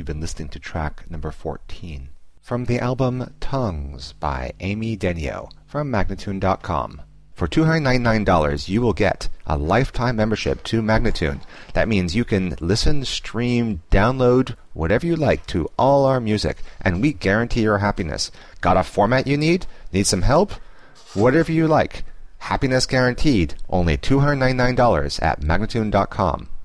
been listening to track number 14 from the album Tongues by Amy Denio from Magnatune.com. For $299, you will get a lifetime membership to Magnatune. That means you can listen, stream, download, whatever you like to all our music, and we guarantee your happiness. Got a format you need? Need some help? Whatever you like. Happiness guaranteed. Only $299 at Magnatune.com.